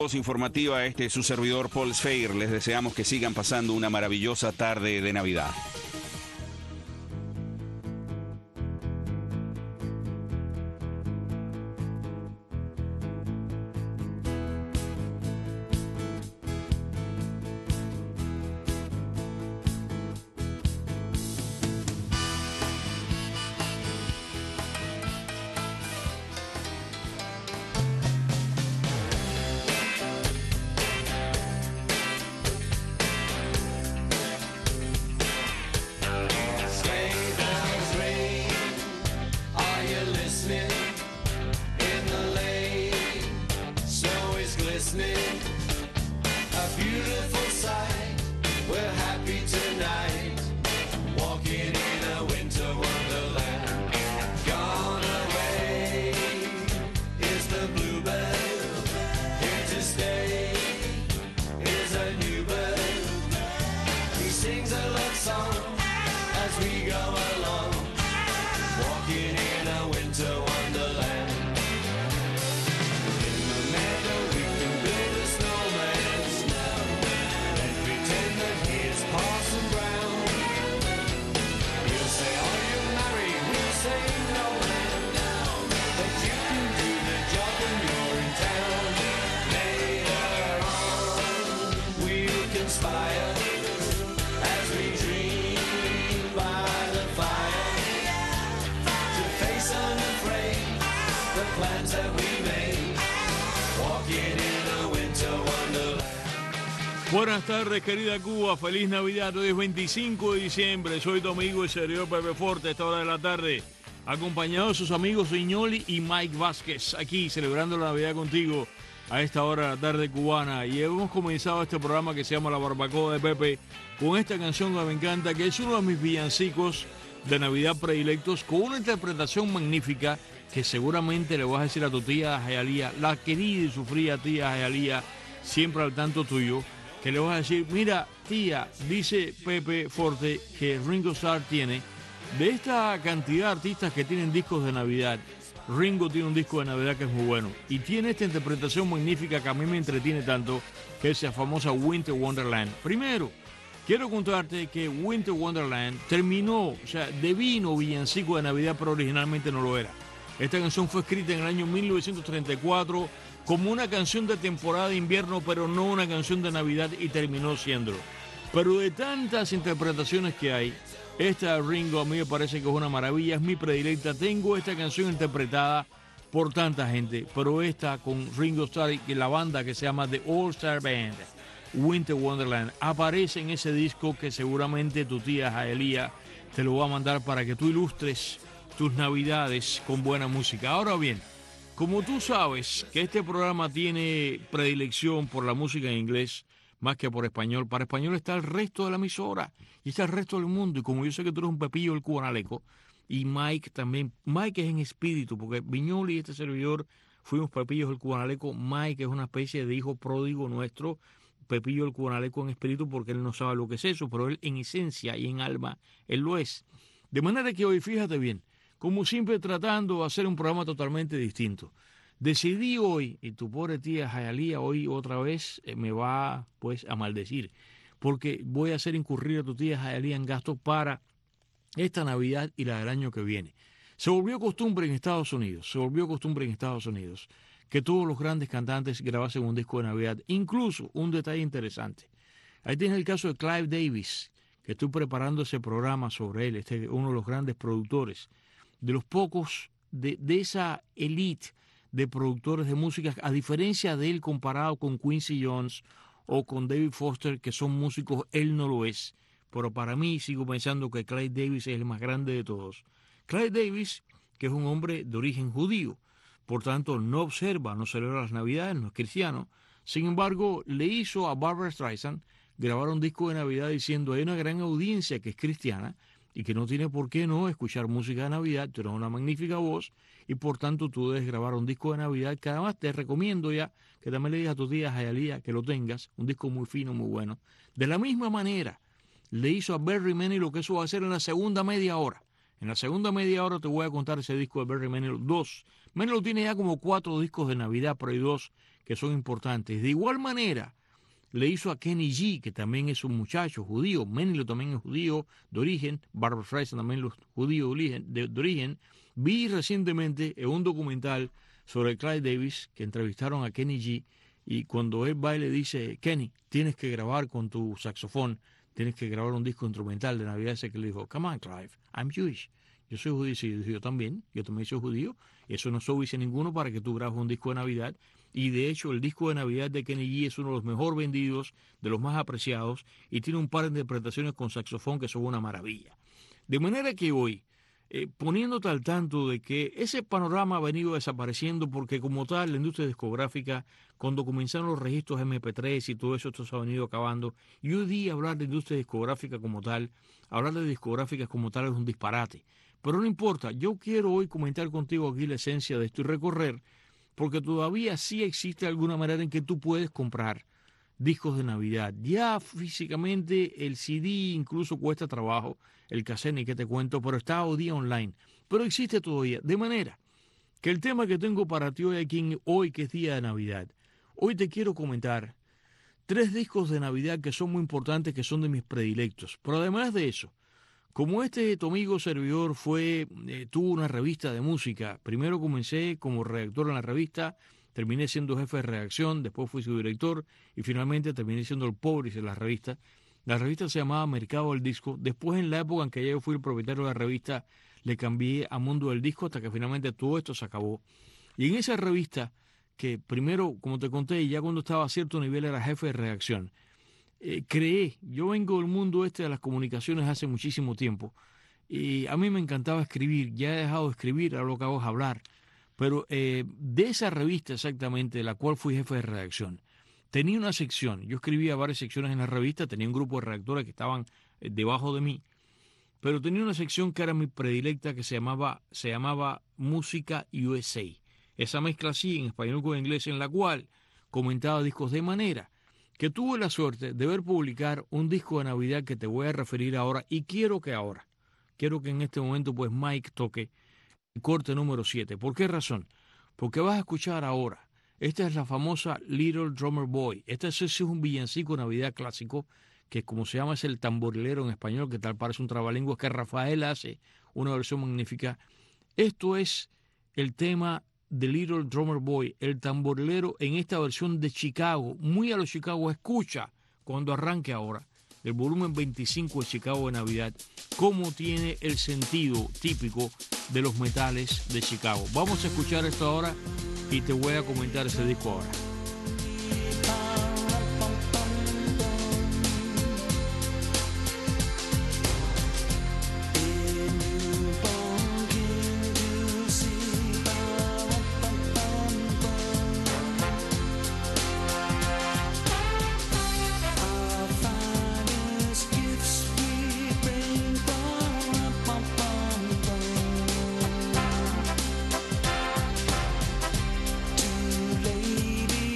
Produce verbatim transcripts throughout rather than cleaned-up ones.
Voz informativa, este es su servidor Paul Sfeir. Les deseamos que sigan pasando una maravillosa tarde de Navidad. Buenas tardes, querida Cuba. Feliz Navidad. Hoy es veinticinco de diciembre. Soy tu amigo el servidor Pepe Forte a esta hora de la tarde, acompañado de sus amigos Viñoli y Mike Vázquez, aquí celebrando la Navidad contigo a esta hora de la tarde cubana. Y hemos comenzado este programa que se llama La Barbacoa de Pepe con esta canción que me encanta, que es uno de mis villancicos de Navidad predilectos, con una interpretación magnífica que seguramente le vas a decir a tu tía Jayalía, la querida y sufrida tía Jayalía, siempre al tanto tuyo, que le vas a decir: mira, tía, dice Pepe Forte que Ringo Starr tiene, de esta cantidad de artistas que tienen discos de Navidad, Ringo tiene un disco de Navidad que es muy bueno, y tiene esta interpretación magnífica que a mí me entretiene tanto, que es la famosa Winter Wonderland. Primero, quiero contarte que Winter Wonderland terminó, o sea, devino villancico de Navidad, pero originalmente no lo era. Esta canción fue escrita en el año mil novecientos treinta y cuatro como una canción de temporada de invierno, pero no una canción de Navidad, y terminó siéndolo. Pero de tantas interpretaciones que hay, esta de Ringo a mí me parece que es una maravilla, es mi predilecta. Tengo esta canción interpretada por tanta gente, pero esta con Ringo Starr y la banda que se llama The All Star Band, Winter Wonderland, aparece en ese disco que seguramente tu tía Jaelía te lo va a mandar para que tú ilustres tus Navidades con buena música. Ahora bien, como tú sabes que este programa tiene predilección por la música en inglés más que por español, para español está el resto de la emisora y está el resto del mundo. Y como yo sé que tú eres un pepillo del cubanaleco, y Mike también, Mike es en espíritu, porque Viñoli y este servidor fuimos pepillos del cubanaleco. Mike es una especie de hijo pródigo nuestro, pepillo del cubanaleco en espíritu, porque él no sabe lo que es eso, pero él en esencia y en alma, él lo es. De manera que hoy, fíjate bien, como siempre tratando de hacer un programa totalmente distinto, decidí hoy, y tu pobre tía Jayalía hoy otra vez eh, me va pues a maldecir, porque voy a hacer incurrir a tu tía Jayalía en gastos para esta Navidad y la del año que viene. Se volvió costumbre en Estados Unidos, se volvió costumbre en Estados Unidos que todos los grandes cantantes grabasen un disco de Navidad. Incluso un detalle interesante, ahí tienes el caso de Clive Davis, que estoy preparando ese programa sobre él, este uno de los grandes productores, de los pocos de, de esa elite de productores de música, a diferencia de él comparado con Quincy Jones o con David Foster, que son músicos, él no lo es. Pero para mí sigo pensando que Clive Davis es el más grande de todos. Clive Davis, que es un hombre de origen judío, por tanto no observa, no celebra las Navidades, no es cristiano. Sin embargo, le hizo a Barbra Streisand grabar un disco de Navidad diciendo: hay una gran audiencia que es cristiana y que no tiene por qué no escuchar música de Navidad, tú tienes una magnífica voz y por tanto tú debes grabar un disco de Navidad, que además te recomiendo ya que también le digas a tu tía Jayalía que lo tengas, un disco muy fino, muy bueno. De la misma manera le hizo a Barry Manilow, que eso va a ser en la segunda media hora, En la segunda media hora te voy a contar ese disco de Barry Manilow. Dos. Manilow tiene ya como cuatro discos de Navidad, pero hay dos que son importantes. De igual manera, le hizo a Kenny G, que también es un muchacho judío. Manilow también es judío de origen. Barbra Streisand también es judío de origen, de, de origen. Vi recientemente en un documental sobre Clive Davis que entrevistaron a Kenny G, y cuando él va y le dice, Kenny, tienes que grabar con tu saxofón, tienes que grabar un disco instrumental de Navidad, ese que le dijo, come on, Clive, I'm Jewish. Yo soy judío, sí, yo también, yo también soy judío. Eso no soy vice ninguno para que tú grabes un disco de Navidad. Y de hecho, el disco de Navidad de Kenny G es uno de los mejor vendidos, de los más apreciados, y tiene un par de interpretaciones con saxofón que son una maravilla. De manera que hoy, eh, poniéndote al tanto de que ese panorama ha venido desapareciendo, porque como tal, la industria discográfica, cuando comenzaron los registros eme pe tres y todo eso, esto se ha venido acabando. Y hoy día hablar de industria discográfica como tal, hablar de discográficas como tal es un disparate. Pero no importa, yo quiero hoy comentar contigo aquí la esencia de esto y recorrer, porque todavía sí existe alguna manera en que tú puedes comprar discos de Navidad. Ya físicamente el ce de incluso cuesta trabajo, el cassette ni que te cuento, pero está hoy día online. Pero existe todavía, de manera que el tema que tengo para ti hoy aquí, hoy que es día de Navidad, hoy te quiero comentar tres discos de Navidad que son muy importantes, que son de mis predilectos. Pero además de eso, como este tu amigo servidor fue, eh, tuvo una revista de música, primero comencé como redactor en la revista, terminé siendo jefe de redacción, después fui su director y finalmente terminé siendo el publisher de la revista. La revista se llamaba Mercado del Disco. Después, en la época en que yo fui el propietario de la revista, le cambié a Mundo del Disco hasta que finalmente todo esto se acabó. Y en esa revista, que primero, como te conté, ya cuando estaba a cierto nivel era jefe de redacción, Eh, creé, yo vengo del mundo este de las comunicaciones hace muchísimo tiempo y a mí me encantaba escribir, ya he dejado de escribir, ahora lo que hago es hablar, pero eh, de esa revista exactamente, de la cual fui jefe de redacción, tenía una sección, yo escribía varias secciones en la revista, tenía un grupo de redactores que estaban eh, debajo de mí, pero tenía una sección que era mi predilecta que se llamaba, se llamaba Música U S A, esa mezcla así en español con inglés en la cual comentaba discos de manera que tuve la suerte de ver publicar un disco de Navidad que te voy a referir ahora y quiero que ahora, quiero que en este momento pues Mike toque el corte número siete. ¿Por qué razón? Porque vas a escuchar ahora, esta es la famosa Little Drummer Boy. Este es un villancico de Navidad clásico que como se llama es el tamborilero en español, que tal parece un trabalengua, que Rafael hace una versión magnífica. Esto es el tema The Little Drummer Boy, el tamborilero en esta versión de Chicago, muy a los Chicago. Escucha cuando arranque ahora el volumen veinticinco de Chicago de Navidad, cómo tiene el sentido típico de los metales de Chicago. Vamos a escuchar esto ahora y te voy a comentar ese disco ahora. Lady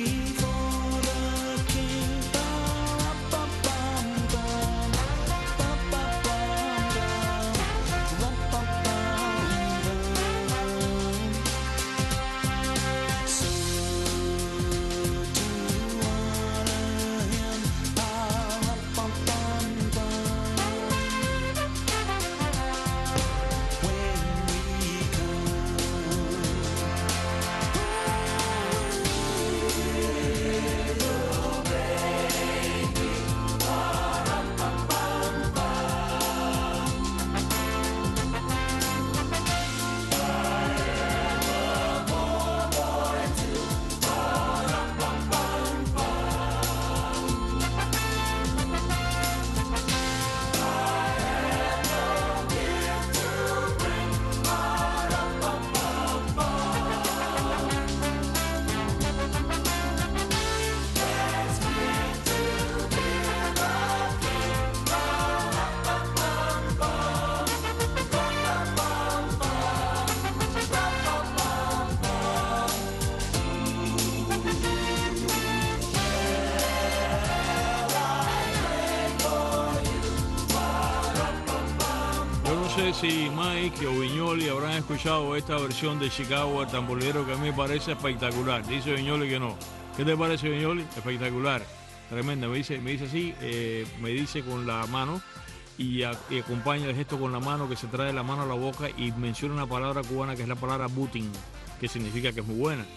sé si Mike o Viñoli habrán escuchado esta versión de Chicago al tamborero que a mí me parece espectacular. Dice Viñoli que no. ¿Qué te parece, Viñoli? Espectacular. Tremenda. Me dice, me dice así, eh, me dice con la mano y, a, y acompaña el gesto con la mano, que se trae la mano a la boca y menciona una palabra cubana que es la palabra booting, que significa que es muy buena.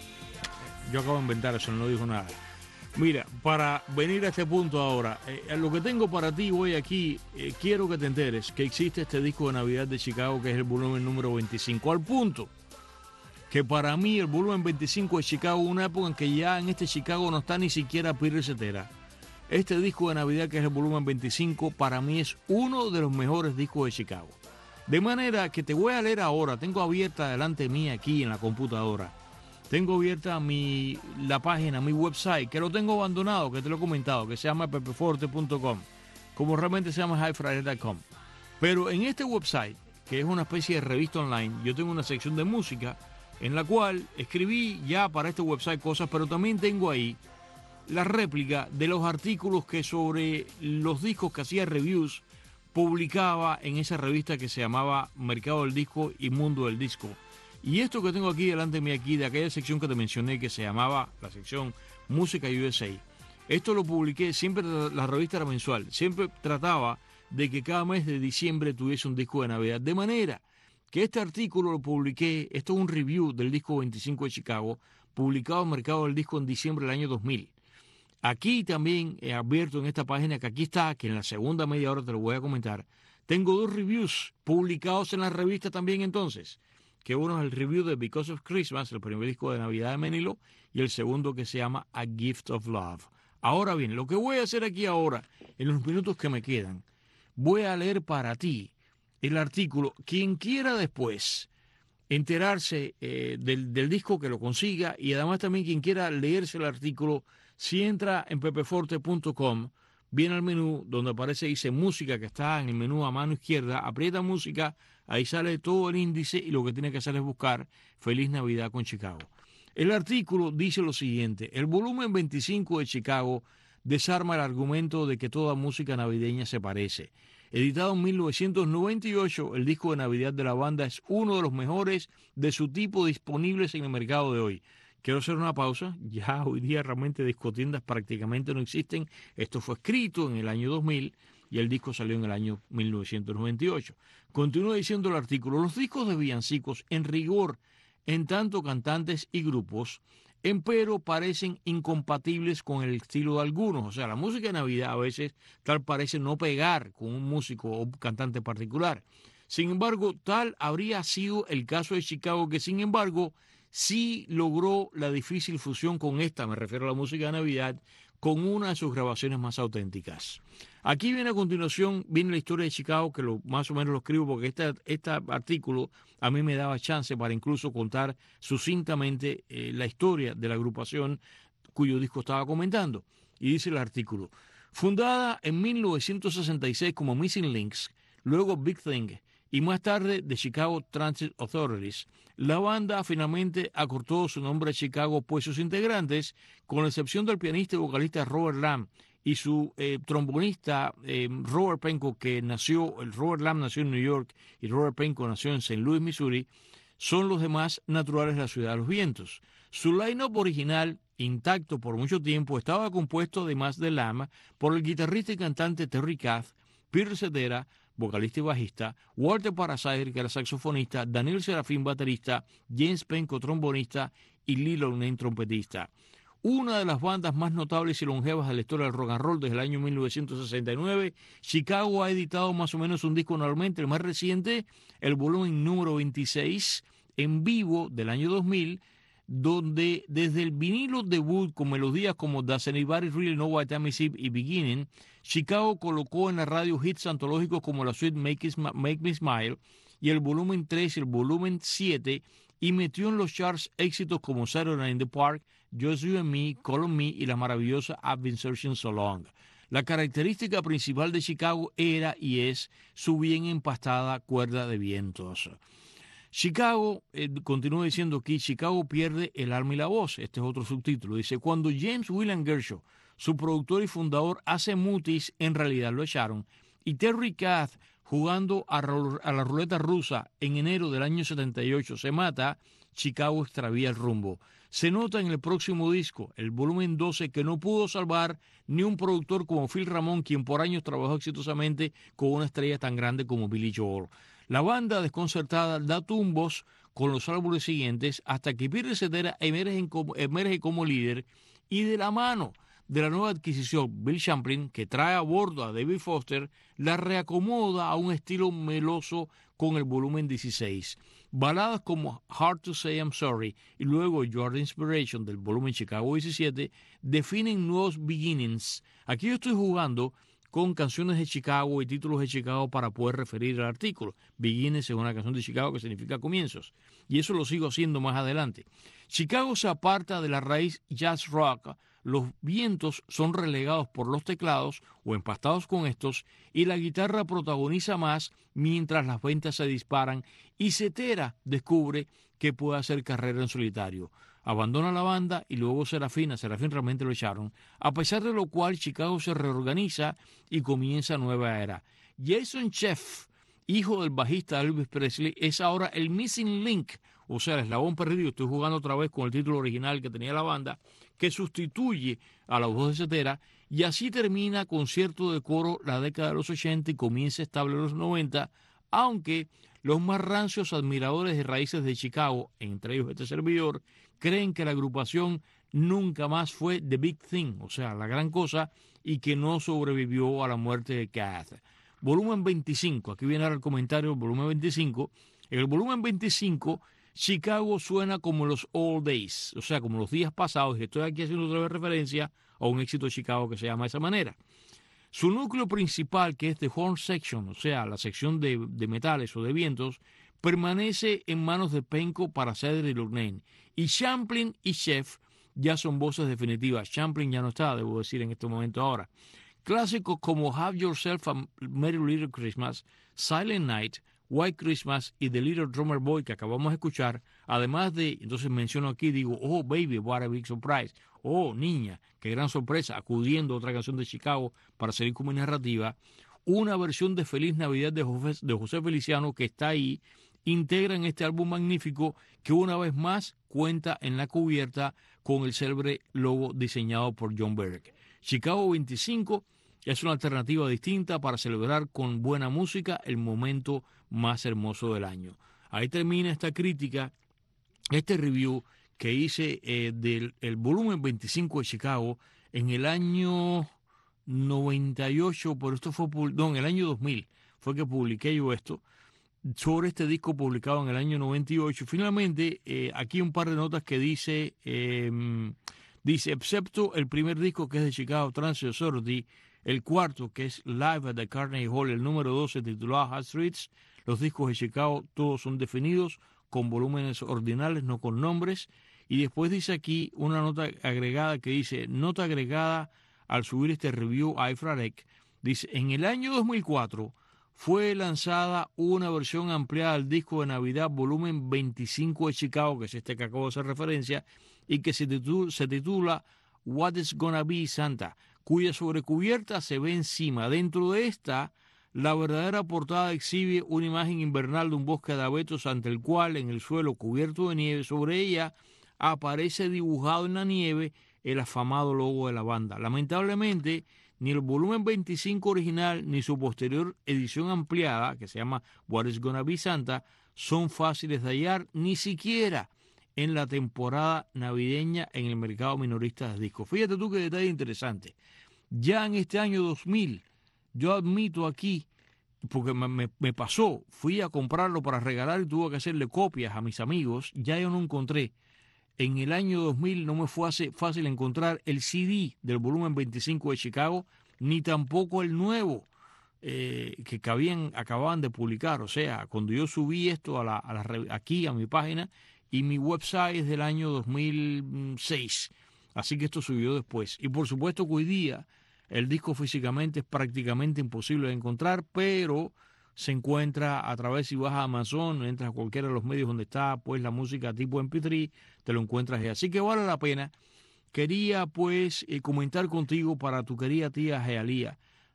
Yo acabo de inventar eso, no dijo nada. Mira, para venir a este punto ahora, eh, lo que tengo para ti hoy aquí, eh, quiero que te enteres que existe este disco de Navidad de Chicago, que es el volumen número veinticinco, al punto que para mí el volumen veinticinco de Chicago, una época en que ya en este Chicago no está ni siquiera Peter Cetera. Este disco de Navidad, que es el volumen veinticinco, para mí es uno de los mejores discos de Chicago. De manera que te voy a leer ahora, tengo abierta delante mía aquí en la computadora. Tengo abierta mi, la página, mi website, que lo tengo abandonado, que te lo he comentado, que se llama pepe forte punto com, como realmente se llama hi friday punto com. Pero en este website, que es una especie de revista online, yo tengo una sección de música en la cual escribí ya para este website cosas, pero también tengo ahí la réplica de los artículos que sobre los discos que hacía reviews publicaba en esa revista que se llamaba Mercado del Disco y Mundo del Disco. Y esto que tengo aquí delante de mí, aquí, de aquella sección que te mencioné, que se llamaba la sección Música U S A, esto lo publiqué, siempre la revista era mensual, siempre trataba de que cada mes de diciembre tuviese un disco de Navidad, de manera que este artículo lo publiqué, esto es un review del disco veinticinco de Chicago, publicado en Mercado del Disco en diciembre del año dos mil. Aquí también he abierto en esta página, que aquí está, que en la segunda media hora te lo voy a comentar, tengo dos reviews publicados en la revista también entonces, que uno es el review de Because of Christmas, el primer disco de Navidad de Menilo, y el segundo que se llama A Gift of Love. Ahora bien, lo que voy a hacer aquí ahora, en los minutos que me quedan, voy a leer para ti el artículo. Quien quiera después enterarse eh, del, del disco, que lo consiga, y además también quien quiera leerse el artículo, si entra en pepe forte punto com, viene al menú donde aparece, dice música, que está en el menú a mano izquierda, aprieta música, ahí sale todo el índice y lo que tiene que hacer es buscar Feliz Navidad con Chicago. El artículo dice lo siguiente: el volumen veinticinco de Chicago desarma el argumento de que toda música navideña se parece. Editado en mil novecientos noventa y ocho, el disco de Navidad de la banda es uno de los mejores de su tipo disponibles en el mercado de hoy. Quiero hacer una pausa. Ya hoy día realmente discotiendas prácticamente no existen. Esto fue escrito en el año dos mil y el disco salió en el año mil novecientos noventa y ocho. Continúa diciendo el artículo: los discos de villancicos, en rigor, en tanto cantantes y grupos, empero parecen incompatibles con el estilo de algunos. O sea, la música de Navidad a veces tal parece no pegar con un músico o un cantante particular. Sin embargo, tal habría sido el caso de Chicago, que sin embargo sí logró la difícil fusión con esta, me refiero a la música de Navidad, con una de sus grabaciones más auténticas. Aquí viene a continuación, viene la historia de Chicago, que lo, más o menos lo escribo porque este, este artículo a mí me daba chance para incluso contar sucintamente eh, la historia de la agrupación cuyo disco estaba comentando. Y dice el artículo: fundada en mil novecientos sesenta y seis como Missing Links, luego Big Thing y más tarde The Chicago Transit Authorities, la banda finalmente acortó su nombre a Chicago, pues sus integrantes, con la excepción del pianista y vocalista Robert Lamb y su eh, trombonista eh, Robert Penco, que nació, el Robert Lamb nació en New York y Robert Penco nació en Saint Louis, Missouri, son los demás naturales de la ciudad de los vientos. Su line-up original, intacto por mucho tiempo, estaba compuesto además de Lamb por el guitarrista y cantante Terry Kath, Peter Cetera, vocalista y bajista, Walter Parasite, que era saxofonista, Daniel Serafín, baterista, James Penco, trombonista, y Lilo Name, trompetista. Una de las bandas más notables y longevas de la historia del rock and roll desde el año mil novecientos sesenta y nueve, Chicago ha editado más o menos un disco anualmente, el más reciente, el volumen número veintiséis, en vivo del año dos mil, donde desde el vinilo debut con melodías como Does Anybody Really Know What Time Is It y Beginning, Chicago colocó en la radio hits antológicos como la suite Make, It, Make Me Smile y el volumen tres y el volumen siete, y metió en los charts éxitos como Saturday Night in the Park, Just You and Me, Call on Me y la maravillosa I've Been Searching So Long. La característica principal de Chicago era y es su bien empastada cuerda de vientos. Chicago, eh, continúa diciendo aquí, Chicago pierde el alma y la voz. Este es otro subtítulo. Dice: cuando James William Gershaw, su productor y fundador, hace mutis, en realidad lo echaron, y Terry Kath jugando a, a la ruleta rusa en enero del año setenta y ocho. Se mata, Chicago extravía el rumbo. Se nota en el próximo disco, el volumen doce, que no pudo salvar ni un productor como Phil Ramone, quien por años trabajó exitosamente con una estrella tan grande como Billy Joel. La banda desconcertada da tumbos con los álbumes siguientes hasta que Peter Cetera emerge como, emerge como líder, y de la mano de la nueva adquisición, Bill Champlin, que trae a bordo a David Foster, la reacomoda a un estilo meloso con el volumen dieciséis. Baladas como Hard to Say I'm Sorry y luego Your Inspiration del volumen Chicago diecisiete definen nuevos beginnings. Aquí yo estoy jugando con canciones de Chicago y títulos de Chicago para poder referir al artículo. Beginnings es una canción de Chicago que significa comienzos, y eso lo sigo haciendo más adelante. Chicago se aparta de la raíz jazz rock. Los vientos son relegados por los teclados o empastados con estos, y la guitarra protagoniza más mientras las ventas se disparan y Cetera descubre que puede hacer carrera en solitario. Abandona la banda y luego Serafín, a Serafín realmente lo echaron, a pesar de lo cual Chicago se reorganiza y comienza nueva era. Jason Scheff, hijo del bajista Elvis Presley, es ahora el missing link, o sea, el eslabón perdido. Estoy jugando otra vez con el título original que tenía la banda, que sustituye a la voz de Cetera, y así termina con cierto decoro la década de los ochenta y comienza estable en los noventa, aunque los más rancios admiradores de raíces de Chicago, entre ellos este servidor, creen que la agrupación nunca más fue The Big Thing, o sea, la gran cosa, y que no sobrevivió a la muerte de Kath. Volumen veinticinco, aquí viene ahora el comentario del volumen veinticinco. En el volumen veinticinco, Chicago suena como los old days, o sea, como los días pasados, y estoy aquí haciendo otra vez referencia a un éxito de Chicago que se llama de esa manera. Su núcleo principal, que es The Horn Section, o sea, la sección de, de metales o de vientos, permanece en manos de Penco para Cedar y Lugnain, y Champlin y Scheff ya son voces definitivas. Champlin ya no está, debo decir, en este momento ahora. Clásicos como Have Yourself a Merry Little Christmas, Silent Night, White Christmas y The Little Drummer Boy, que acabamos de escuchar, además de, entonces menciono aquí, digo, oh baby, what a big surprise, oh niña, qué gran sorpresa, acudiendo a otra canción de Chicago para seguir con mi narrativa, una versión de Feliz Navidad de José, de José Feliciano, que está ahí, integra en este álbum magnífico que una vez más cuenta en la cubierta con el célebre logo diseñado por John Berg. Chicago veinticinco es una alternativa distinta para celebrar con buena música el momento más hermoso del año. Ahí termina esta crítica, este review que hice eh, del el volumen veinticinco de Chicago en el año noventa y ocho, pero esto fue, no, en el año dos mil fue que publiqué yo esto, sobre este disco publicado en el año noventa y ocho. Finalmente, eh, aquí un par de notas que dice, eh, dice, excepto el primer disco que es de Chicago Transit Authority, el cuarto que es Live at the Carnegie Hall, el número doce titulado Hot Streets, los discos de Chicago todos son definidos con volúmenes ordinales, no con nombres. Y después dice aquí una nota agregada que dice, nota agregada al subir este review a Ifrarek, dice, en el año dos mil cuatro fue lanzada una versión ampliada del disco de Navidad volumen veinticinco de Chicago, que es este que acabo de hacer referencia, y que se titula, se titula What is Gonna Be Santa, cuya sobrecubierta se ve encima. Dentro de esta, la verdadera portada exhibe una imagen invernal de un bosque de abetos ante el cual, en el suelo cubierto de nieve, sobre ella aparece dibujado en la nieve el afamado logo de la banda. Lamentablemente, ni el volumen veinticinco original ni su posterior edición ampliada, que se llama What is Gonna Be Santa, son fáciles de hallar, ni siquiera en la temporada navideña en el mercado minorista de discos. Fíjate tú qué detalle interesante. Ya en este año dos mil, yo admito aquí, porque me, me, me pasó, fui a comprarlo para regalar y tuve que hacerle copias a mis amigos, ya yo no encontré. En el año dos mil no me fue fácil encontrar el C D del volumen veinticinco de Chicago, ni tampoco el nuevo eh, que cabían, acababan de publicar. O sea, cuando yo subí esto a la, a la, aquí a mi página, y mi website es del año dos mil seis, así que esto subió después. Y por supuesto que hoy día el disco físicamente es prácticamente imposible de encontrar, pero se encuentra a través, si vas a Amazon, entras a cualquiera de los medios donde está pues la música tipo eme pe tres, te lo encuentras ahí. Así que vale la pena. Quería pues eh, comentar contigo para tu querida tía Gealía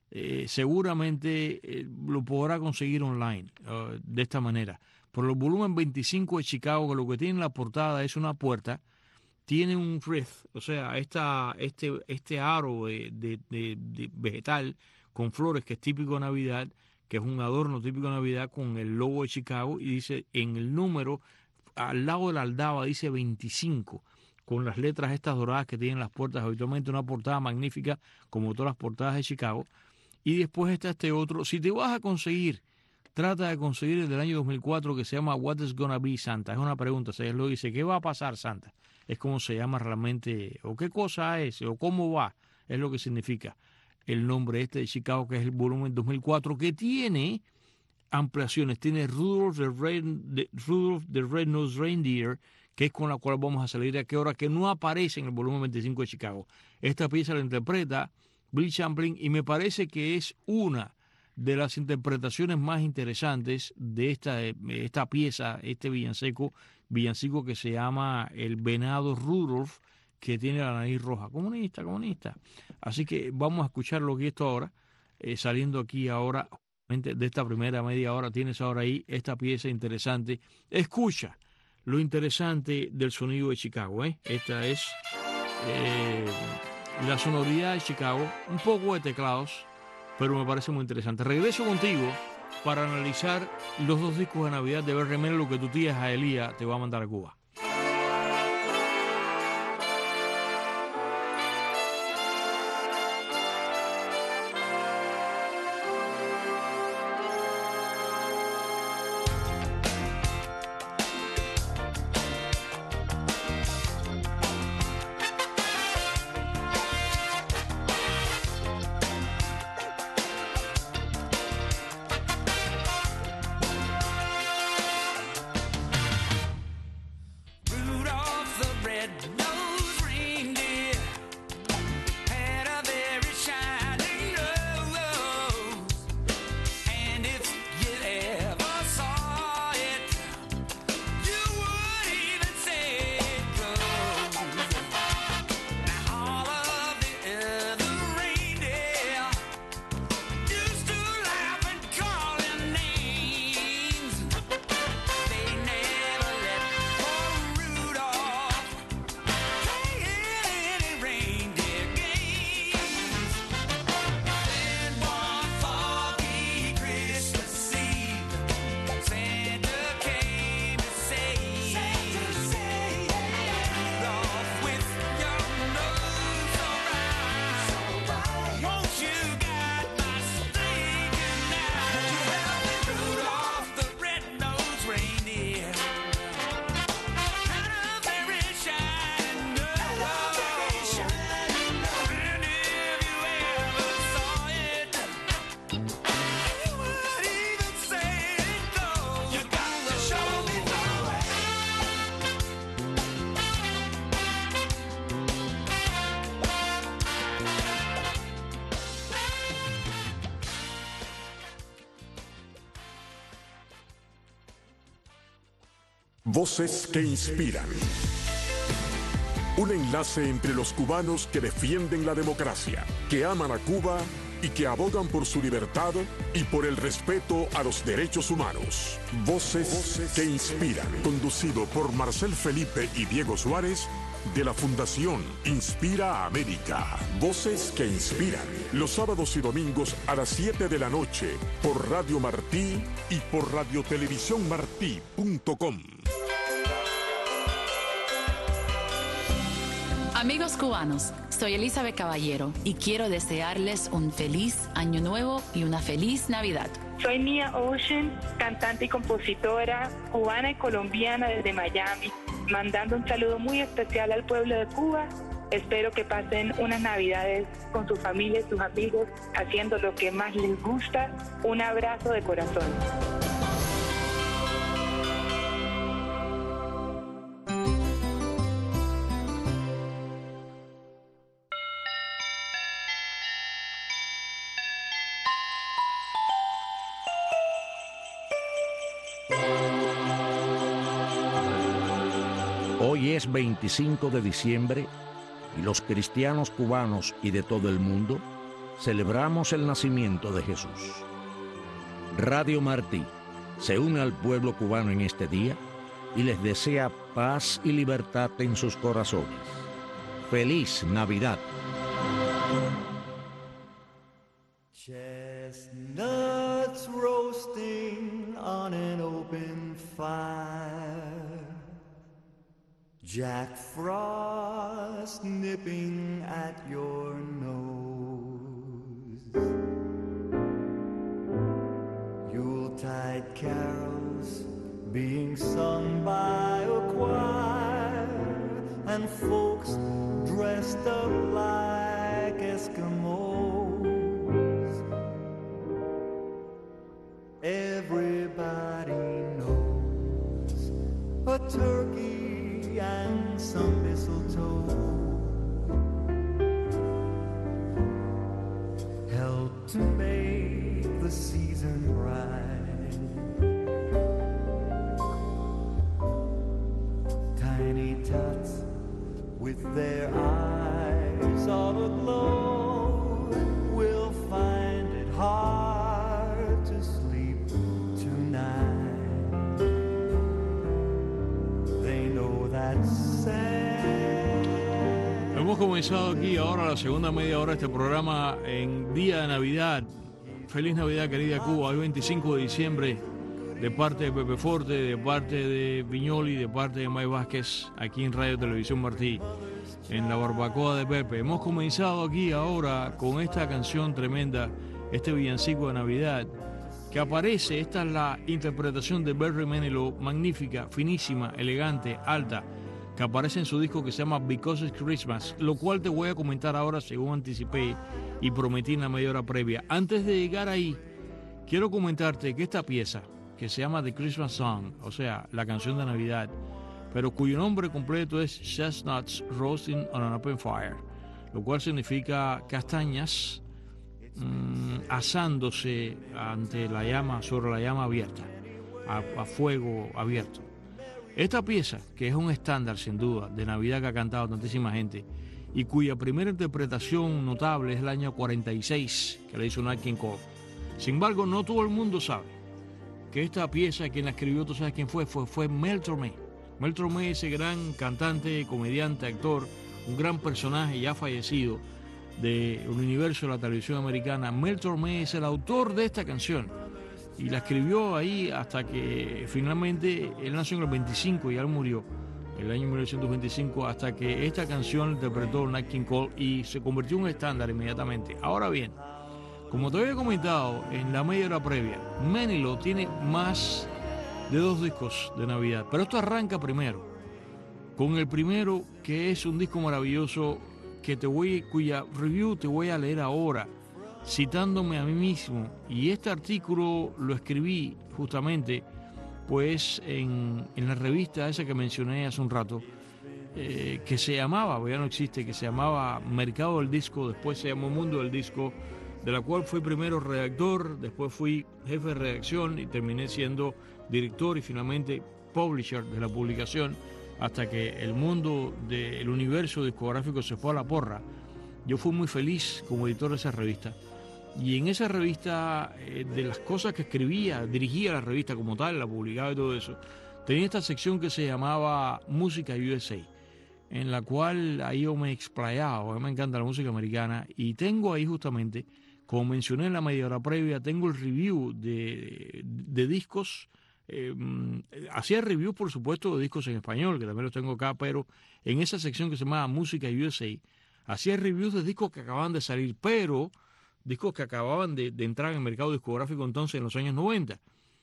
eh, seguramente eh, lo podrá conseguir online uh, de esta manera. Por el volumen veinticinco de Chicago, que lo que tiene en la portada es una puerta, tiene un wreath, o sea, esta, este, este aro de, de, de, de vegetal con flores que es típico de Navidad, que es un adorno típico de Navidad con el logo de Chicago, y dice en el número, al lado de la aldaba dice veinticinco, con las letras estas doradas que tienen las puertas, habitualmente una portada magnífica como todas las portadas de Chicago. Y después está este otro. Si te vas a conseguir, trata de conseguir el del año dos mil cuatro, que se llama What is Gonna Be Santa. Es una pregunta, se lo dice, ¿qué va a pasar Santa? Es como se llama realmente, o qué cosa es, o cómo va, es lo que significa el nombre este de Chicago, que es el volumen dos mil cuatro, que tiene ampliaciones. Tiene Rudolph the Red, the, Rudolph the Red-Nosed Reindeer, que es con la cual vamos a salir a qué hora, que no aparece en el volumen veinticinco de Chicago. Esta pieza la interpreta Bill Champlin y me parece que es una de las interpretaciones más interesantes de esta, esta pieza, este villancico, villancico que se llama El Venado Rudolph, que tiene la nariz roja. Comunista, comunista. Así que vamos a escucharlo aquí esto ahora, eh, saliendo aquí ahora de esta primera media hora. Tienes ahora ahí esta pieza interesante. Escucha lo interesante del sonido de Chicago, ¿eh? Esta es eh, la sonoridad de Chicago, un poco de teclados, pero me parece muy interesante. Regreso contigo para analizar los dos discos de Navidad de Barry Manilow que tu tía Jaelía te va a mandar a Cuba. Voces que inspiran. Un enlace entre los cubanos que defienden la democracia, que aman a Cuba y que abogan por su libertad y por el respeto a los derechos humanos. Voces, Voces que inspiran. Conducido por Marcel Felipe y Diego Suárez, de la Fundación Inspira América. Voces que inspiran. Los sábados y domingos a las siete de la noche por Radio Martí y por radiotelevisión martí punto com. Amigos cubanos, soy Elizabeth Caballero y quiero desearles un feliz Año Nuevo y una feliz Navidad. Soy Mia Ocean, cantante y compositora cubana y colombiana desde Miami, mandando un saludo muy especial al pueblo de Cuba. Espero que pasen unas Navidades con su familia y sus amigos, haciendo lo que más les gusta. Un abrazo de corazón. Hoy es veinticinco de diciembre y los cristianos cubanos y de todo el mundo celebramos el nacimiento de Jesús. Radio Martí se une al pueblo cubano en este día y les desea paz y libertad en sus corazones. ¡Feliz Navidad! Chestnuts roasting on an open fire, Jack Frost nipping at your nose, Yuletide carols being sung by a choir, and folks dressed up like Eskimos. Everybody knows a turkey and some mistletoe help to make the season bright. Tiny tots with their eyes all aglow will find it hard to sleep tonight. They know that Santa. Hemos comenzado aquí ahora la segunda media hora de este programa en día de Navidad. Feliz Navidad, querida Cuba, hoy veinticinco de diciembre, de parte de Pepe Forte, de parte de Viñoli, de parte de May Vázquez, aquí en Radio Televisión Martí, en la barbacoa de Pepe. Hemos comenzado aquí ahora con esta canción tremenda, este villancico de Navidad, que aparece. Esta es la interpretación de Barry Manilow, magnífica, finísima, elegante, alta, que aparece en su disco que se llama Because It's Christmas, lo cual te voy a comentar ahora según anticipé y prometí en la media hora previa. Antes de llegar ahí, quiero comentarte que esta pieza, que se llama The Christmas Song, o sea, la canción de Navidad, pero cuyo nombre completo es Chestnuts Roasting on an Open Fire, lo cual significa castañas mmm, asándose ante la llama, sobre la llama abierta, a, a fuego abierto. Esta pieza, que es un estándar sin duda de Navidad que ha cantado tantísima gente y cuya primera interpretación notable es el año cuarenta y seis, que la hizo Nat King Cole. Sin embargo, no todo el mundo sabe que esta pieza, quien la escribió, tú sabes quién fue, fue, fue Mel Tormé. Mel Tormé, ese gran cantante, comediante, actor, un gran personaje ya fallecido del universo de la televisión americana. Mel Tormé es el autor de esta canción y la escribió ahí hasta que finalmente él nació en el veinticinco y él murió en el año mil novecientos veinticinco, hasta que esta canción la interpretó Nat King Cole y se convirtió en un estándar inmediatamente. Ahora bien, como te había comentado en la media hora previa, Manilow tiene más de dos discos de Navidad, pero esto arranca primero con el primero, que es un disco maravilloso que te voy, cuya review te voy a leer ahora, citándome a mí mismo. Y este artículo lo escribí justamente pues en, en la revista esa que mencioné hace un rato, eh, que se llamaba, ya no existe, que se llamaba Mercado del Disco, después se llamó Mundo del Disco, de la cual fui primero redactor, después fui jefe de redacción y terminé siendo director y finalmente publisher de la publicación, hasta que el mundo del universo discográfico se fue a la porra. Yo fui muy feliz como editor de esa revista, y en esa revista, eh, de las cosas que escribía, dirigía la revista como tal, la publicaba y todo eso, tenía esta sección que se llamaba Música U S A, en la cual ahí yo me explayaba. A mí me encanta la música americana y tengo ahí justamente, como mencioné en la media hora previa, tengo el review de, de discos. Eh, hacía reviews, por supuesto, de discos en español, que también los tengo acá, pero en esa sección que se llama Música U S A, hacía reviews de discos que acababan de salir, pero discos que acababan de, de entrar en el mercado discográfico entonces en los años noventa.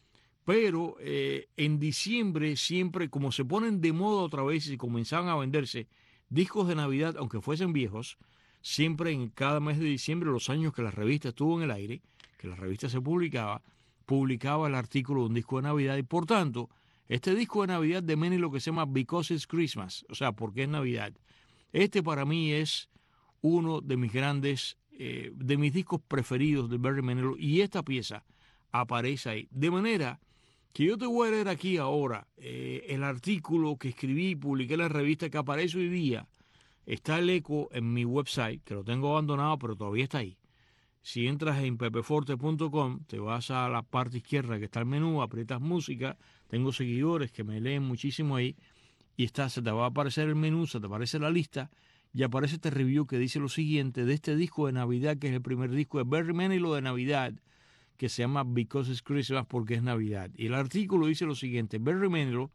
Pero eh, en diciembre siempre, como se ponen de moda otra vez y comenzaban a venderse discos de Navidad, aunque fuesen viejos, siempre en cada mes de diciembre, los años que la revista estuvo en el aire, que la revista se publicaba, publicaba el artículo de un disco de Navidad. Y por tanto, este disco de Navidad de Manilow, que se llama Because It's Christmas, o sea, porque es Navidad, este para mí es uno de mis grandes, eh, de mis discos preferidos de Barry Manilow, y esta pieza aparece ahí. De manera que yo te voy a leer aquí ahora eh, el artículo que escribí y publiqué en la revista, que aparece hoy día. Está el eco en mi website, que lo tengo abandonado, pero todavía está ahí. Si entras en pepe forte punto com, te vas a la parte izquierda que está el menú, aprietas música, tengo seguidores que me leen muchísimo ahí, y está, se te va a aparecer el menú, se te aparece la lista, y aparece este review que dice lo siguiente de este disco de Navidad, que es el primer disco de Barry Manilow de Navidad, que se llama Because It's Christmas, porque es Navidad. Y el artículo dice lo siguiente: Barry Manilow,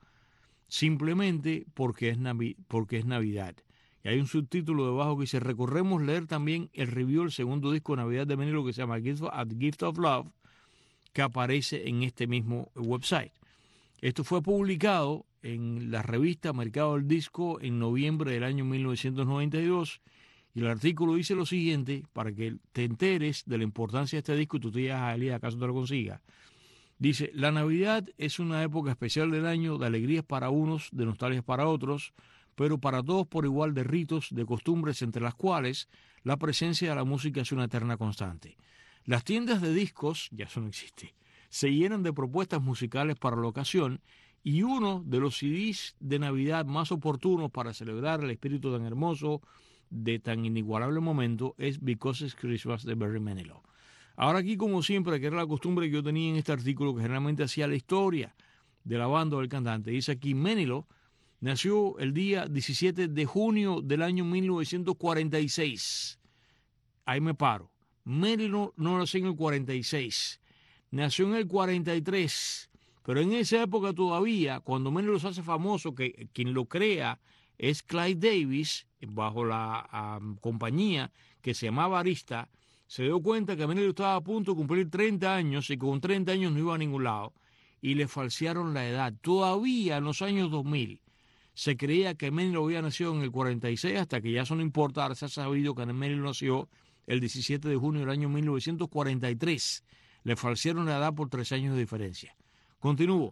simplemente porque es, Navi- porque es Navidad. Y hay un subtítulo debajo que dice: recorremos leer también el review del segundo disco de Navidad de Manilow, que se llama Gift of, A Gift of Love, que aparece en este mismo website. Esto fue publicado en la revista Mercado del Disco en noviembre del año mil novecientos noventa y dos, y el artículo dice lo siguiente, para que te enteres de la importancia de este disco y tú te digas a Elías acaso te lo consiga. Dice: la Navidad es una época especial del año, de alegrías para unos, de nostalgias para otros, pero para todos por igual de ritos, de costumbres, entre las cuales la presencia de la música es una eterna constante. Las tiendas de discos, ya eso no existe, se llenan de propuestas musicales para la ocasión, y uno de los C Ds de Navidad más oportunos para celebrar el espíritu tan hermoso de tan inigualable momento es Because It's Christmas de Barry Manilow. Ahora aquí, como siempre, que era la costumbre que yo tenía en este artículo, que generalmente hacía la historia de la banda o del cantante, dice aquí: Manilow nació el día diecisiete de junio del año mil novecientos cuarenta y seis. Ahí me paro. Manilow no nació en el cuarenta y seis, nació en el cuarenta y tres, pero en esa época todavía, cuando Manilow se hace famoso, que quien lo crea es Clive Davis, bajo la um, compañía que se llamaba Arista, se dio cuenta que Manilow estaba a punto de cumplir treinta años y que con treinta años no iba a ningún lado, y le falsearon la edad. Todavía en los años dos mil se creía que Manilow había nacido en el cuarenta y seis, hasta que ya eso no importa, ahora se ha sabido que Manilow nació el diecisiete de junio del año mil novecientos cuarenta y tres. Le falsearon la edad por tres años de diferencia. Continúo.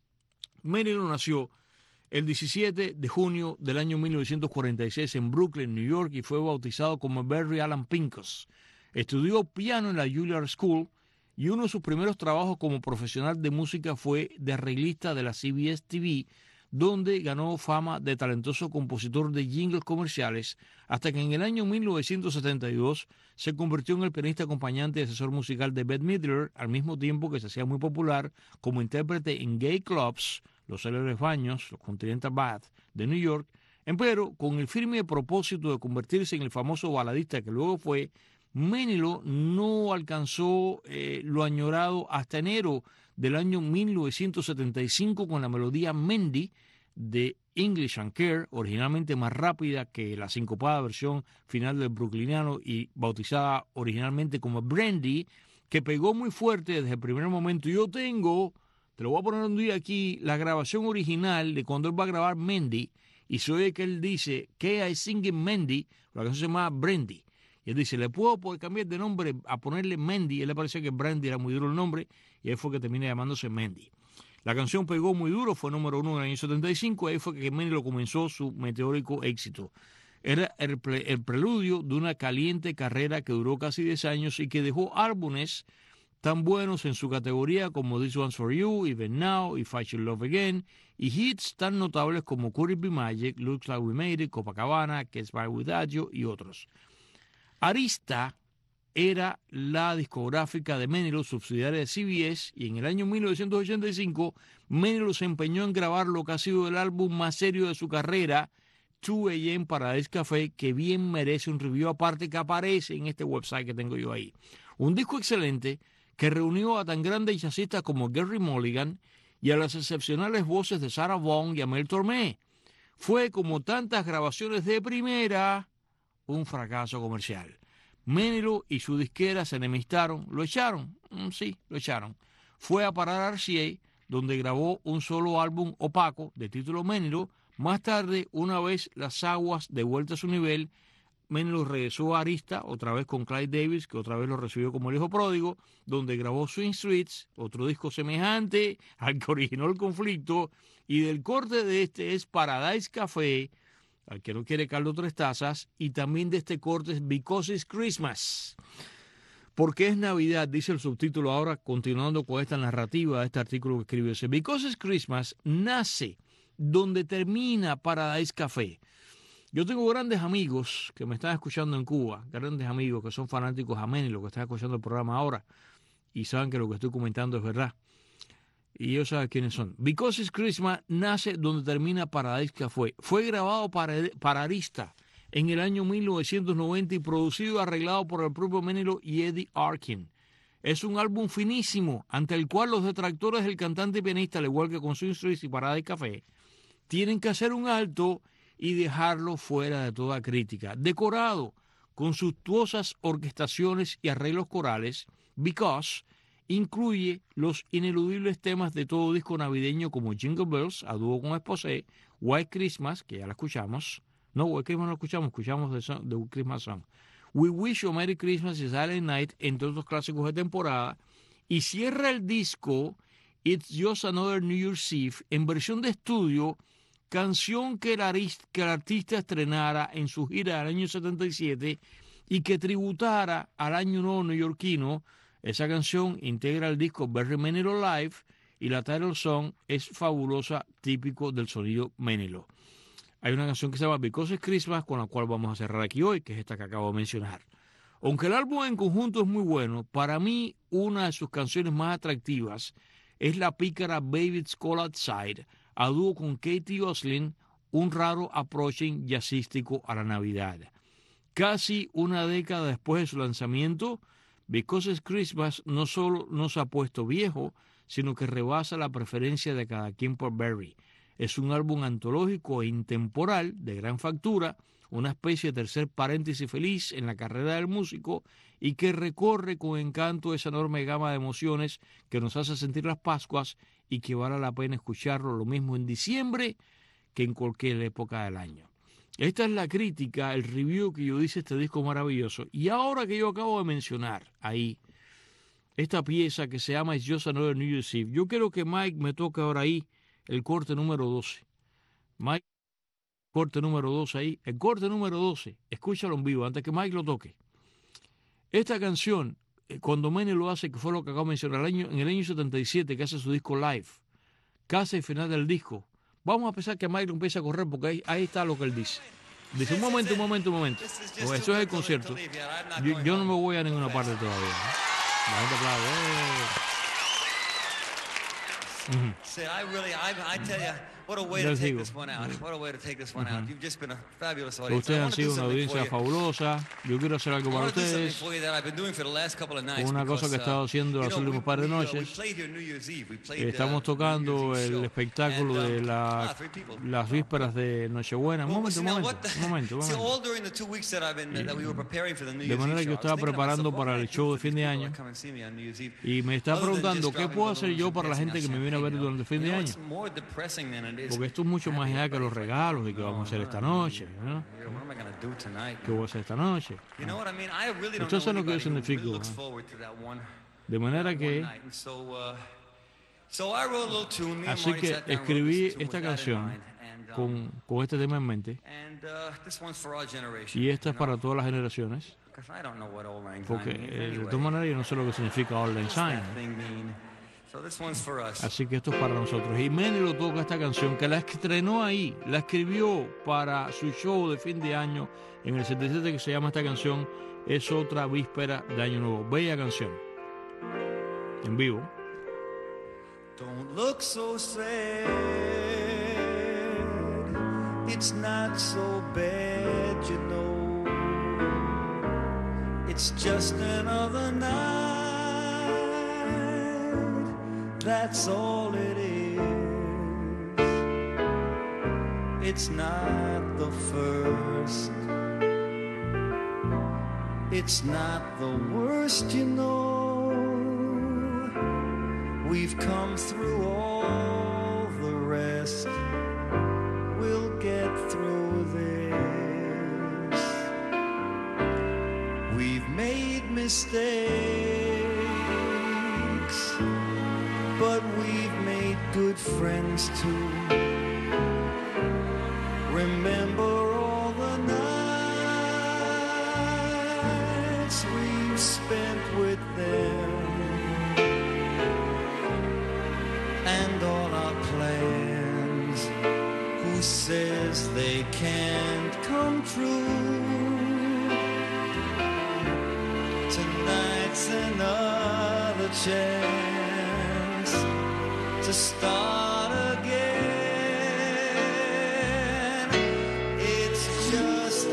Manilow nació el diecisiete de junio del año mil novecientos cuarenta y seis en Brooklyn, New York, y fue bautizado como Barry Alan Pincus. Estudió piano en la Juilliard School, y uno de sus primeros trabajos como profesional de música fue de arreglista de la C B S T V, donde ganó fama de talentoso compositor de jingles comerciales, hasta que en el año mil novecientos setenta y dos se convirtió en el pianista acompañante y asesor musical de Bette Midler, al mismo tiempo que se hacía muy popular como intérprete en gay clubs, los célebres baños, los Continental Bath de New York, empero con el firme propósito de convertirse en el famoso baladista que luego fue. Manilow no alcanzó eh, lo añorado hasta enero del año mil novecientos setenta y cinco con la melodía Mandy de English and Care, originalmente más rápida que la sincopada versión final del brooklyniano y bautizada originalmente como Brandy, que pegó muy fuerte desde el primer momento. Yo tengo, te lo voy a poner un día aquí, la grabación original de cuando él va a grabar Mandy, y se oye que él dice que I singing Mandy, la canción se llama Brandy. Y él dice: ¿le puedo poder cambiar de nombre a ponerle Mandy? Y él le parecía que Brandy era muy duro el nombre, y ahí fue que termina llamándose Mandy. La canción pegó muy duro, fue número uno en el año setenta y cinco, y ahí fue que Manilow comenzó su meteórico éxito. Era el, pre, el preludio de una caliente carrera que duró casi diez años y que dejó álbumes tan buenos en su categoría como This One's For You, Even Now, If I Should Love Again, y hits tan notables como Could It Be Magic, Looks Like We Made It, Copacabana, Can't Buy Without You y otros. Arista era la discográfica de Manilow, subsidiaria de C B S, y en el año mil novecientos ochenta y cinco Manilow se empeñó en grabar lo que ha sido el álbum más serio de su carrera, dos a eme Paradise Café, que bien merece un review aparte que aparece en este website que tengo yo ahí. Un disco excelente que reunió a tan grandes jazzistas como Gary Mulligan y a las excepcionales voces de Sarah Vaughan y Amel Tormé. Fue, como tantas grabaciones de primera, un fracaso comercial. Manilow y su disquera se enemistaron, lo echaron, mm, sí, lo echaron. Fue a parar a R C A, donde grabó un solo álbum opaco de título Manilow. Más tarde, una vez las aguas de vuelta a su nivel, Manilow regresó a Arista, otra vez con Clive Davis, que otra vez lo recibió como el hijo pródigo, donde grabó Swing Streets, otro disco semejante al que originó el conflicto, y del corte de este es Paradise Café, al que no quiere caldo tres tazas, y también de este corte es Because It's Christmas. Porque es Navidad, dice el subtítulo ahora, continuando con esta narrativa de este artículo que escribió. Ese Because It's Christmas nace donde termina Paradise Café. Yo tengo grandes amigos que me están escuchando en Cuba, grandes amigos que son fanáticos a Manny, los que están escuchando el programa ahora, y saben que lo que estoy comentando es verdad. Y ellos saben quiénes son. Because It's Christmas nace donde termina Paradise Café. Fue grabado para, para Arista en el año mil novecientos noventa y producido y arreglado por el propio Menelo y Eddie Arkin. Es un álbum finísimo, ante el cual los detractores del cantante y pianista, al igual que con Swing Street y Paradise Café, tienen que hacer un alto y dejarlo fuera de toda crítica. Decorado con suntuosas orquestaciones y arreglos corales, Because incluye los ineludibles temas de todo disco navideño como Jingle Bells, a dúo con Esposé, White Christmas, que ya la escuchamos. No, White Christmas no la escuchamos, escuchamos de, son, de Christmas Song. We Wish You a Merry Christmas y Silent Night, entre otros clásicos de temporada. Y cierra el disco It's Just Another New Year's Eve en versión de estudio, canción que el, arist, que el artista estrenara en su gira del año setenta y siete y que tributara al año nuevo neoyorquino. Esa canción integra el disco Barry Manilow Live y la title song es fabulosa, típico del sonido Manilow. Hay una canción que se llama Because It's Christmas, con la cual vamos a cerrar aquí hoy, que es esta que acabo de mencionar. Aunque el álbum en conjunto es muy bueno, para mí una de sus canciones más atractivas es la pícara Baby It's Cold Outside, a dúo con Katie Oslin, un raro approaching jazzístico a la Navidad. Casi una década después de su lanzamiento, Because It's Christmas no solo no se ha puesto viejo, sino que rebasa la preferencia de cada quien por Barry. Es un álbum antológico e intemporal, de gran factura, una especie de tercer paréntesis feliz en la carrera del músico y que recorre con encanto esa enorme gama de emociones que nos hace sentir las Pascuas y que vale la pena escucharlo lo mismo en diciembre que en cualquier época del año. Esta es la crítica, el review que yo hice este disco maravilloso. Y ahora que yo acabo de mencionar ahí esta pieza que se llama It's Just Another New Year's Eve, yo quiero que Mike me toque ahora ahí el corte número doce. Mike, corte número doce ahí. El corte número doce, escúchalo en vivo antes que Mike lo toque. Esta canción, cuando Manny lo hace, que fue lo que acabo de mencionar, el año, en el año setenta y siete, que hace su disco live, casi al final del disco, vamos a pensar que Mike lo empieza a correr porque ahí, ahí está lo que él dice. Dice, un momento, un momento, un momento. Pues eso es el concierto. Yo, yo no me voy a ninguna parte todavía. ¿Eh? La gente aplaude. Eh. Mm-hmm. See, I really, I, I tell you, what a way to take this one out. What a way to take this one out. You've just been a fabulous audience. Ustedes han sido una audiencia fabulosa. Yo quiero hacer algo para ustedes. Una cosa que he estado haciendo los últimos par de noches. Estamos tocando el espectáculo de la, las vísperas de Nochebuena. Un momento, un momento, un momento, un momento. De manera que yo estaba preparando para el show de fin de año y me está preguntando qué puedo hacer yo para la gente que me viene a ver durante el fin de año. Porque esto es mucho más allá que los regalos y que vamos a hacer esta noche, ¿no? ¿Qué voy a hacer esta noche? Ustedes saben lo que yo significo, ¿no? De manera que... Así que escribí esta canción con, con este tema en mente. Y esta es para todas las generaciones. Porque eh, de todas maneras yo no sé lo que significa Old Lang Syne. Así que esto es para nosotros. Y Manny lo toca esta canción, que la estrenó ahí, la escribió para su show de fin de año en el setenta y siete, que se llama esta canción Es otra víspera de Año Nuevo. Bella canción. En vivo. Don't look so sad. It's not so bad, you know. It's just another night. That's all it is. It's not the first. It's not the worst, you know. We've come through all the rest. We'll get through this. We've made mistakes, but we've made good friends too. Remember all the nights we've spent with them, and all our plans. Who says they can't come come true. Tonight's another chance to start again. It's just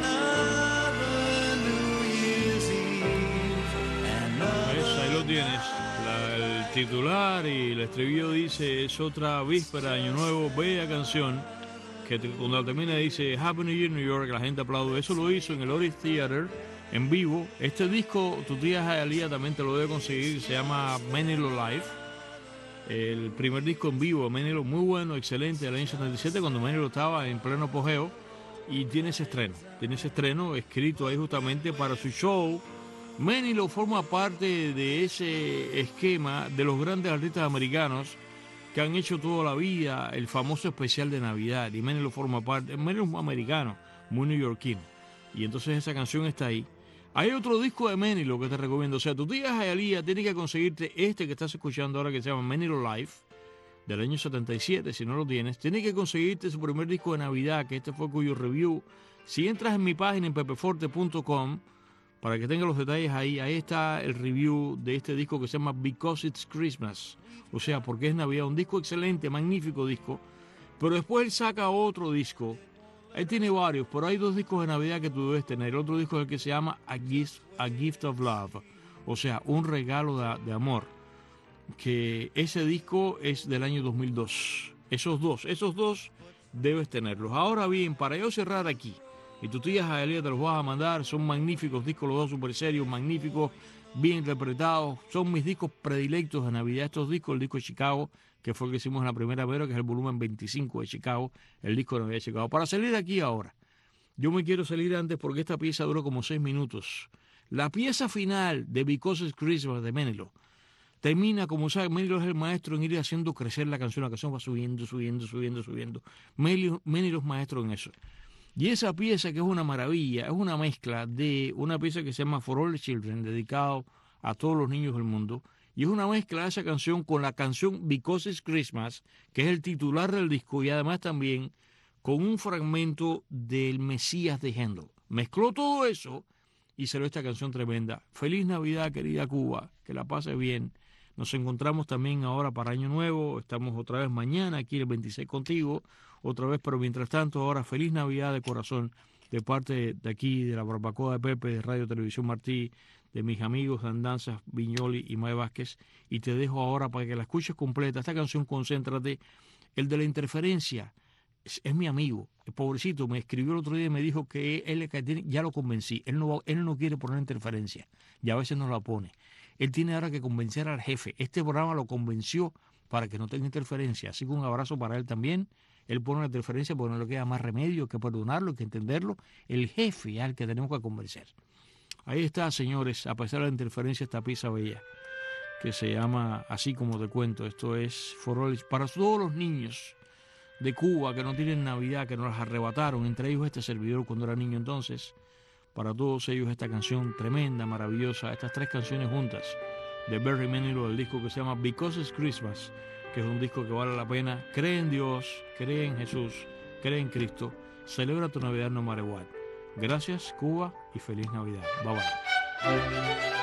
another New Year's Eve. ¿Ves? Ahí lo tienes. La, el titular y el estribillo dice: es otra víspera de Año Nuevo, bella canción. Que te, cuando termina dice Happy New Year New York, la gente aplaude. Eso lo hizo en el Oris Theater en vivo. Este disco, tu tía Hialeah también te lo debe conseguir, se llama Menilo Live. El primer disco en vivo, Menilo, muy bueno, excelente, del año setenta y siete, cuando Menilo estaba en pleno apogeo. Y tiene ese estreno, tiene ese estreno escrito ahí justamente para su show. Menilo forma parte de ese esquema de los grandes artistas americanos que han hecho toda la vida el famoso especial de Navidad, y Menilo forma parte. Menilo es muy americano, muy neoyorquino, y entonces esa canción está ahí. Hay otro disco de Menilo que te recomiendo. O sea, tu tía Hialeah tiene que conseguirte este que estás escuchando ahora, que se llama Menilo Live, del año setenta y siete. Si no lo tienes, tiene que conseguirte su primer disco de Navidad, que este fue cuyo review. Si entras en mi página en pepe forte punto com, para que tengas los detalles ahí, ahí está el review de este disco que se llama Because It's Christmas. O sea, porque es Navidad. Un disco excelente, magnífico disco. Pero después él saca otro disco. Él tiene varios, pero hay dos discos de Navidad que tú debes tener. El otro disco es el que se llama A Gift, A Gift of Love. O sea, un regalo de, de amor. Que ese disco es del año dos mil dos. Esos dos, esos dos debes tenerlos. Ahora bien, para yo cerrar aquí, y tu tía Hialeah te los vas a mandar, son magníficos discos, los dos súper serios, magníficos, bien interpretados, son mis discos predilectos de Navidad. Estos discos, el disco de Chicago, que fue el que hicimos en la primera vez, que es el volumen veinticinco de Chicago, el disco de Navidad de Chicago. Para salir de aquí ahora, yo me quiero salir antes porque esta pieza duró como seis minutos. La pieza final de Because It's Christmas de Menilo termina, como sabe, Menilo es el maestro en ir haciendo crecer la canción. La canción va subiendo, subiendo, subiendo, subiendo. Menilo, Menilo es maestro en eso. Y esa pieza, que es una maravilla, es una mezcla de una pieza que se llama For All the Children, dedicado a todos los niños del mundo, y es una mezcla de esa canción con la canción Because It's Christmas, que es el titular del disco, y además también con un fragmento del Mesías de Händel. Mezcló todo eso y salió esta canción tremenda. Feliz Navidad, querida Cuba, que la pase bien. Nos encontramos también ahora para Año Nuevo, estamos otra vez mañana aquí el veintiséis contigo, otra vez, pero mientras tanto ahora feliz Navidad de corazón de parte de aquí, de la Barbacoa de Pepe, de Radio Televisión Martí, de mis amigos de Andanzas Viñoli y Mae Vázquez, y te dejo ahora para que la escuches completa, esta canción Concéntrate. El de la interferencia es, es mi amigo, el pobrecito, me escribió el otro día y me dijo que él ya lo convencí, él no, él no quiere poner interferencia, y a veces no la pone. Él tiene ahora que convencer al jefe. Este programa lo convenció para que no tenga interferencia. Así que un abrazo para él también. Él pone una interferencia porque no le queda más remedio que perdonarlo, que entenderlo. El jefe es al que tenemos que convencer. Ahí está, señores, a pesar de la interferencia, esta pieza bella, que se llama Así Como Te Cuento. Esto es for all, para todos los niños de Cuba que no tienen Navidad, que nos las arrebataron, entre ellos este servidor cuando era niño entonces. Para todos ellos esta canción tremenda, maravillosa, estas tres canciones juntas de Barry Manilow, el disco que se llama Because It's Christmas, que es un disco que vale la pena. Cree en Dios, cree en Jesús, cree en Cristo, celebra tu Navidad no matter what. Gracias, Cuba, y feliz Navidad. Bye bye.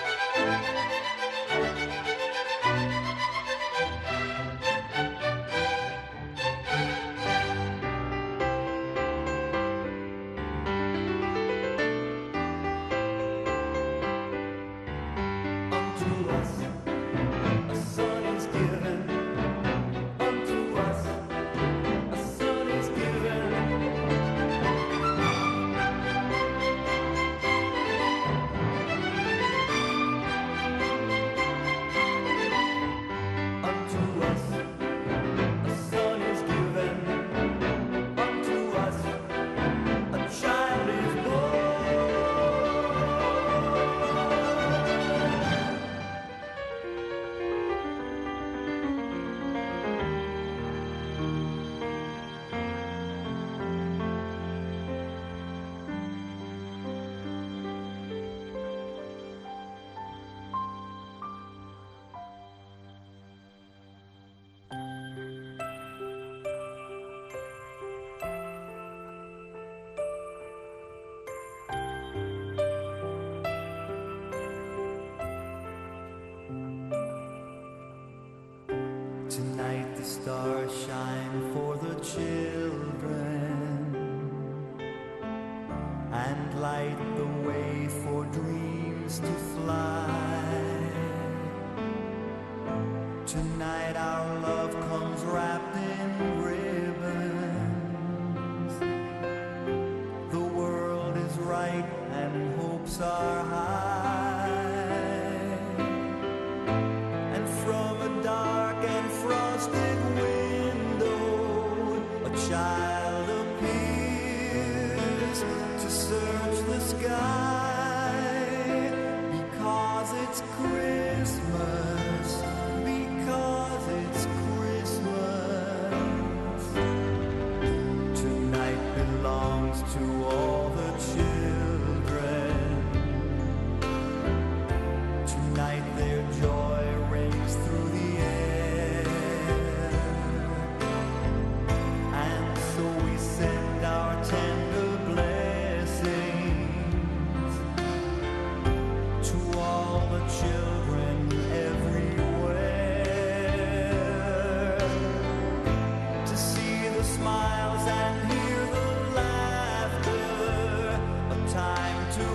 stars shine for the children and light the way for dreams to fly. Tonight our love comes wrapped in ribbons. The world is right and hopes are high. And from a dark and frosted window, a child appears to search the sky. Because it's Christmas, because it's Christmas. Tonight belongs to all the children. Tonight their joy rings through the air. And so we send our tender blessings to all the children everywhere, to see the smiles and hear the laughter, a time to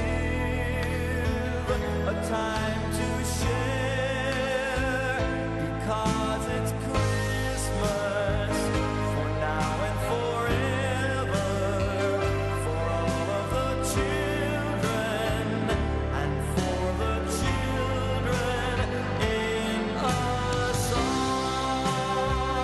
give, a time to share, because it's Christmas for now and forever, for all of the children and for the children in a song.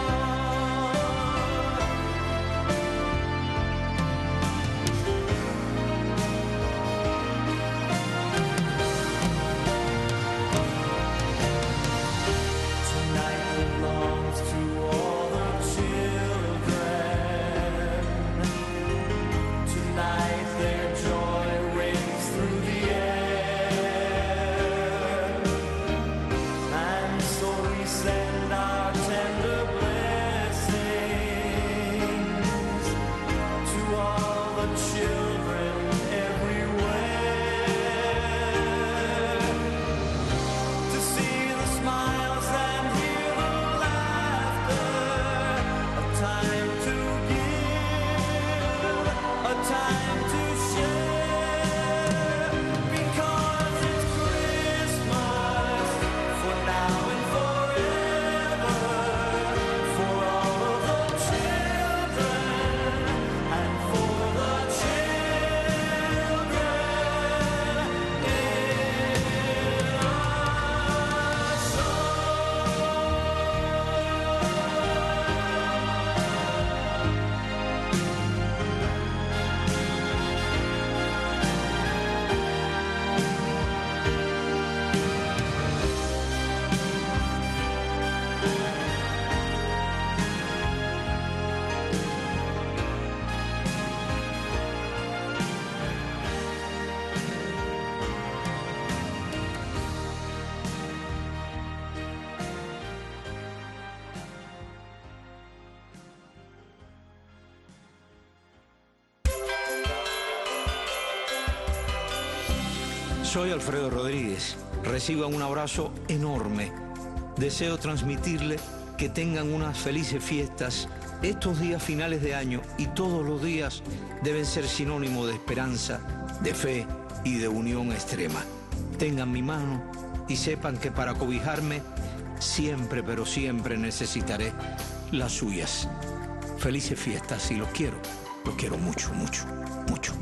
Tonight belongs to all the children. Tonight their joy rings through the air. And so we send our tender blessings to all the children everywhere, to see the smiles and hear the laughter, a time to give, a time to share, because it's Christmas for now and forever, for all of the children and for the children in a Soy Alfredo Rodríguez. Reciban un abrazo enorme. Deseo transmitirle que tengan unas felices fiestas. Estos días finales de año y todos los días deben ser sinónimo de esperanza, de fe y de unión extrema. Tengan mi mano y sepan que para cobijarme siempre, pero siempre necesitaré las suyas. Felices fiestas y los quiero. Los quiero mucho, mucho, mucho.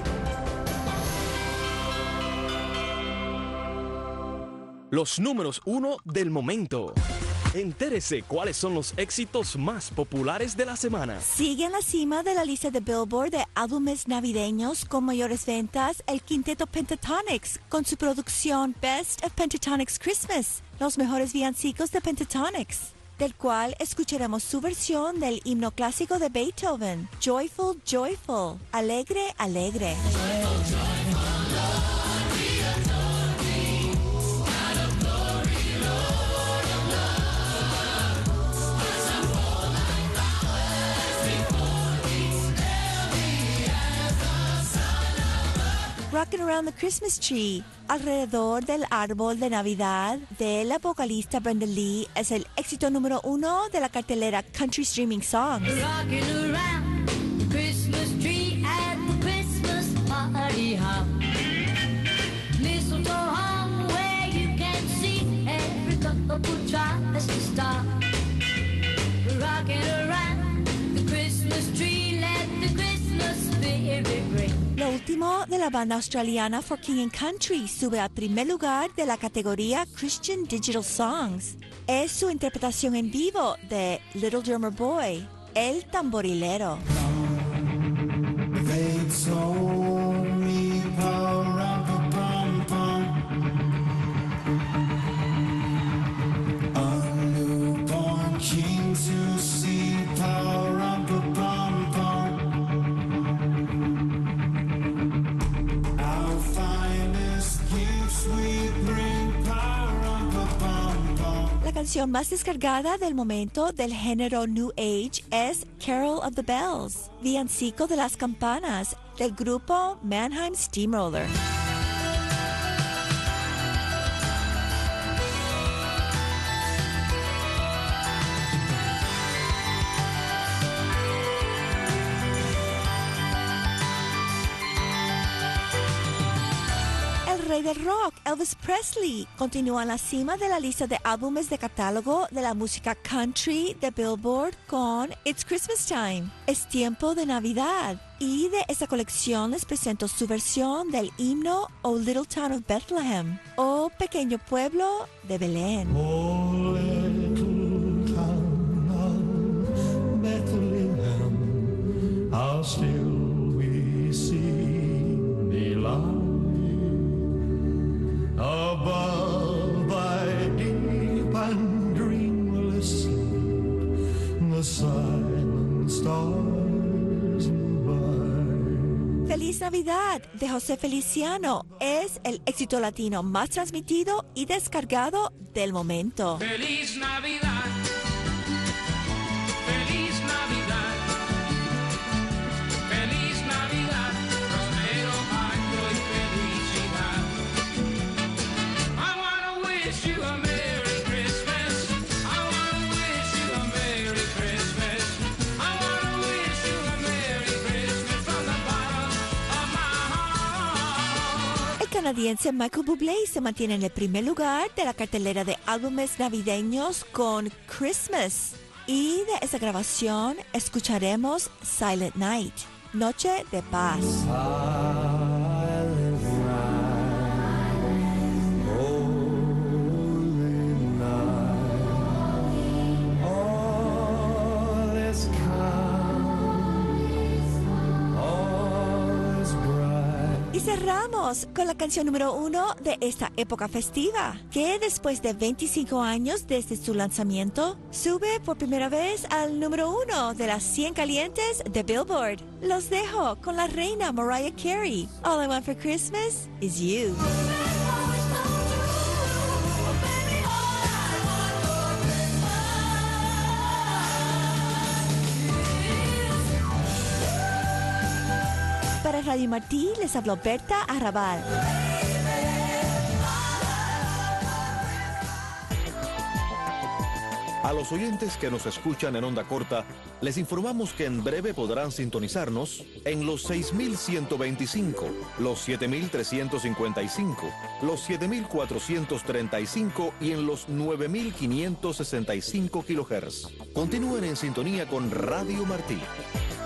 Los números uno del momento. Entérese cuáles son los éxitos más populares de la semana. Sigue en la cima de la lista de Billboard de álbumes navideños con mayores ventas el quinteto Pentatonix con su producción Best of Pentatonix Christmas, los mejores villancicos de Pentatonix, del cual escucharemos su versión del himno clásico de Beethoven, Joyful, Joyful, Alegre, Alegre. Rock and Around the Christmas Tree, alrededor del árbol de Navidad, de la vocalista Brenda Lee, es el éxito número uno de la cartelera Country Streaming Songs. Rocking around the Christmas tree at the Christmas party hop. Mistletoe hung where you can see every couple tries to stop. Rocking around the Christmas tree, let the Christmas spirit ring. Lo último de la banda australiana For King and Country sube al primer lugar de la categoría Christian Digital Songs. Es su interpretación en vivo de Little Drummer Boy, El Tamborilero. La canción más descargada del momento del género New Age es Carol of the Bells, villancico de las campanas del grupo Mannheim Steamroller. Rey del rock, Elvis Presley, continúa en la cima de la lista de álbumes de catálogo de la música country de Billboard con It's Christmas Time, Es Tiempo de Navidad. Y de esta colección les presento su versión del himno O Little Town of Bethlehem, o Pequeño Pueblo de Belén. Oh, little town of Bethlehem, how still we see thee lie. Above thy deep and dreamless sleep, the silent stars by. Feliz Navidad de José Feliciano es el éxito latino más transmitido y descargado del momento. Feliz Navidad. Feliz Navidad. Feliz Navidad. Prospero año y felicidad. I wanna wish you a Merry Christmas. I wanna wish you a Merry Christmas. I wanna wish you a Merry Christmas from the bottom of my heart. El canadiense Michael Bublé se mantiene en el primer lugar de la cartelera de álbumes navideños con Christmas. Y de esa grabación escucharemos Silent Night, Noche de Paz. Y cerramos con la canción número uno de esta época festiva, que después de veinticinco años desde su lanzamiento, sube por primera vez al número uno de las cien calientes de Billboard. Los dejo con la reina Mariah Carey. All I Want for Christmas is You. Para Radio Martí les habló Berta Arrabal. A los oyentes que nos escuchan en onda corta, les informamos que en breve podrán sintonizarnos en los seis mil ciento veinticinco, los siete mil trescientos cincuenta y cinco, los siete mil cuatrocientos treinta y cinco y en los nueve mil quinientos sesenta y cinco kilohertz. Continúen en sintonía con Radio Martí.